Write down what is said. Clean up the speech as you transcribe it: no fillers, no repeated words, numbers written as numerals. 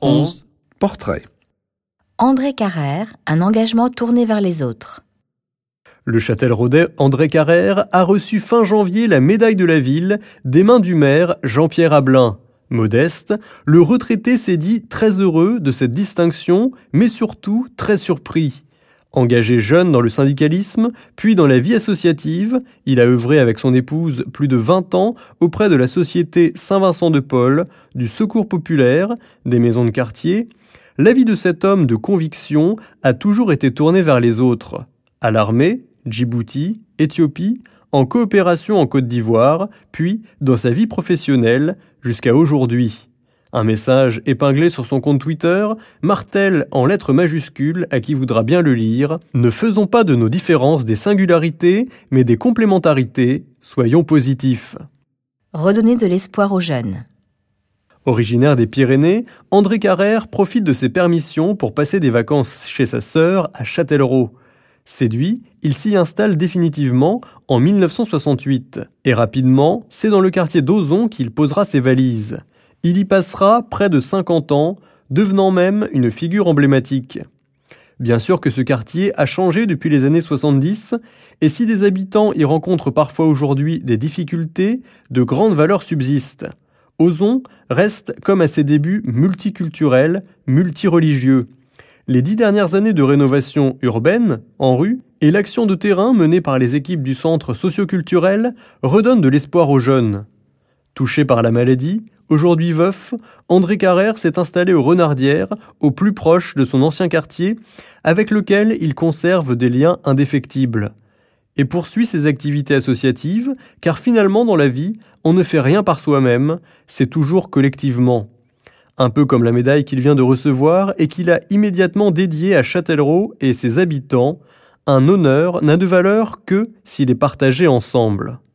11. Portrait. André Carrère, un engagement tourné vers les autres. Le Châtelleraudais André Carrère a reçu fin janvier la médaille de la ville des mains du maire Jean-Pierre Ablin. Modeste, le retraité s'est dit très heureux de cette distinction, mais surtout très surpris. Engagé jeune dans le syndicalisme, puis dans la vie associative, il a œuvré avec son épouse plus de 20 ans auprès de la Société Saint-Vincent-de-Paul, du Secours populaire, des maisons de quartier. La vie de cet homme de conviction a toujours été tournée vers les autres. À l'armée, Djibouti, Éthiopie, en coopération en Côte d'Ivoire, puis dans sa vie professionnelle jusqu'à aujourd'hui. Un message épinglé sur son compte Twitter martèle en lettres majuscules à qui voudra bien le lire « Ne faisons pas de nos différences des singularités, mais des complémentarités, soyons positifs ». Redonner de l'espoir aux jeunes. Originaire des Pyrénées, André Carrère profite de ses permissions pour passer des vacances chez sa sœur à Châtellerault. Séduit, il s'y installe définitivement en 1968. Et rapidement, c'est dans le quartier d'Ozon qu'il posera ses valises. Il y passera près de 50 ans, devenant même une figure emblématique. Bien sûr que ce quartier a changé depuis les années 70, et si des habitants y rencontrent parfois aujourd'hui des difficultés, de grandes valeurs subsistent. Ozon reste, comme à ses débuts, multiculturel, multireligieux. Les 10 dernières années de rénovation urbaine, en rue, et l'action de terrain menée par les équipes du centre socioculturel redonnent de l'espoir aux jeunes. Touché par la maladie, aujourd'hui veuf, André Carrère s'est installé aux Renardières, au plus proche de son ancien quartier, avec lequel il conserve des liens indéfectibles. Et poursuit ses activités associatives, car finalement dans la vie, on ne fait rien par soi-même, c'est toujours collectivement. Un peu comme la médaille qu'il vient de recevoir et qu'il a immédiatement dédiée à Châtellerault et ses habitants, un honneur n'a de valeur que s'il est partagé ensemble.